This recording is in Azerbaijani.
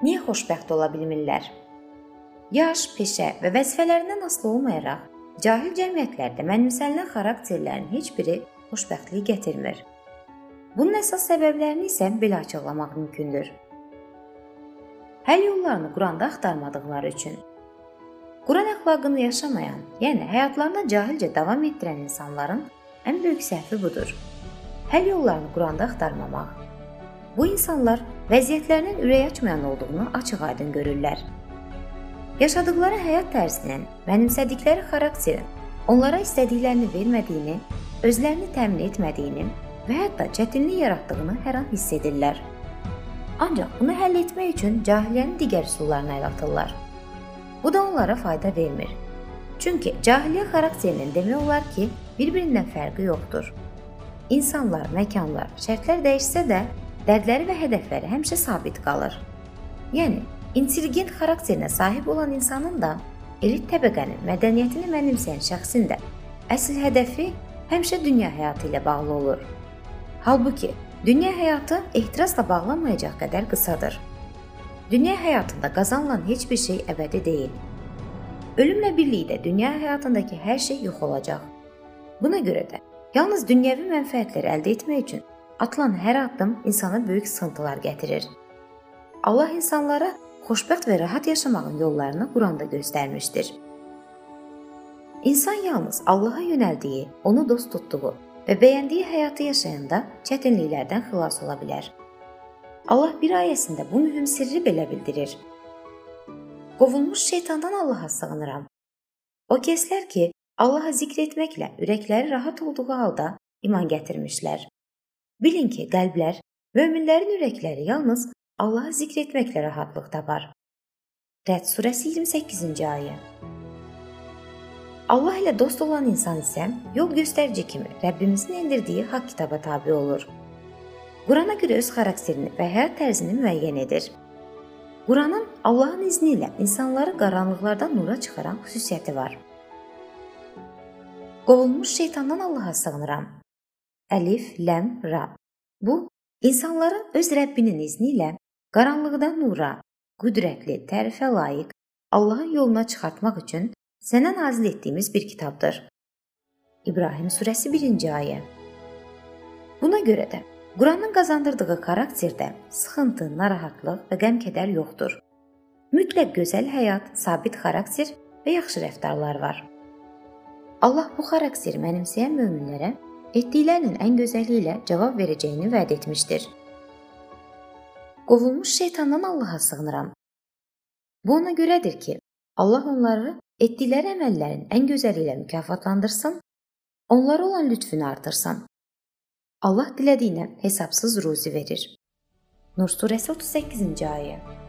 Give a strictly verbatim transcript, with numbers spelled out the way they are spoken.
niyə xoşbəxt ola bilmirlər? Yaş, peşə və vəzifələrindən asılı olmayaraq, cahil cəmiyyətlərdə mənimsənilən xarakterlərin heç biri xoşbəxtliyi gətirmir. Bunun əsas səbəblərini isə belə açıqlamaq mümkündür. Həll yollarını Quranda axtarmadıqları üçün. Quran əxlaqını yaşamayan, yəni həyatlarına cahilcə davam etdirən insanların ən böyük səhvi budur. Həll yollarını Quranda axtarmamaq. Bu insanlar vəziyyətlərinin ürək açmayan olduğunu açıq-aydın görürlər. Yaşadıkları həyat tərzinin, mənimsədikləri xarakterin onlara istədiklərini vermədiyini, özlərini təmin etmədiyini və hətta çətinlik yaratdığını hər an hiss edirlər. Ancaq bunu həll etmək üçün cahiliyyənin digər üsullarına əl atırlar. Bu da onlara fayda vermir. Çünki cahiliyyə xarakterinin demək olar ki, bir-birindən fərqi yoxdur. İnsanlar, məkanlar, şərtlər dəyişsə də, dərdləri və hədəfləri həmişə sabit qalır. Yəni, intelligent xarakterinə sahib olan insanın da, elit təbəqənin mədəniyyətini mənimsəyən şəxsin də əsl hədəfi həmişə dünya həyatı ilə bağlı olur. Halbuki, dünya həyatı ehtirasla bağlanmayacaq qədər qısadır. Dünya həyatında qazanılan heç bir şey əbədi deyil. Ölümlə birlikdə dünya həyatındakı hər şey yox olacaq. Buna görə də, yalnız dünyəvi mənfəətləri əldə etmək üçün atılan hər addım insana böyük sıxıntılar gətirir. Allah insanlara xoşbəxt və rahat yaşamağın yollarını Quranda göstərmişdir. İnsan yalnız Allaha yönəldiyi, onu dost tutduğu və bəyəndiyi həyatı yaşayanda çətinliklərdən xilas ola bilər. Allah bir ayəsində bu mühüm sirri belə bildirir. Qovulmuş şeytandan Allaha sığınıram. O kəslər ki, Allaha zikr etməklə ürəkləri rahat olduğu halda iman gətirmişlər. Bilin ki, qəlblər, möminlərin ürəkləri yalnız Allaha zikr etməklə rahatlıq tapar. Rəd surəsi iyirmi səkkizinci ayə. Allah ilə dost olan insan isə yol göstərici kimi Rəbbimizin endirdiyi haqq kitaba tabi olur. Qurana görə öz xarakterini və həyat tərzini müəyyən edir. Quranın Allahın izni ilə insanları qaranlıqlardan nura çıxaran xüsusiyyəti var. Qovulmuş şeytandan Allaha sığınıram. Əlif, ləm, ra. Bu, insanları öz Rəbbinin izni ilə qaranlıqdan nura, qüdrətli, tərifə layiq Allahın yoluna çıxartmaq üçün sənə nazil etdiyimiz bir kitabdır. İbrahim surəsi birinci ayə. Buna görə də Quranın qazandırdığı xarakterdə sıxıntı, narahatlıq və qəm-kədər yoxdur. Mütləq gözəl həyat, sabit xarakter və yaxşı rəftarlar var. Allah bu xarakteri mənimsəyən möminlərə etdiklərinin ən gözəli ilə cavab verəcəyini vəd etmişdir. Qovulmuş şeytandan Allaha sığınıram. Bu ona görədir ki, Allah onları etdikləri əməllərin ən gözəli ilə mükafatlandırsın, onlara olan lütfünü artırsın. Allah dilədiyinə hesabsız ruzi verir. Nur surəsi otuz səkkizinci ayə.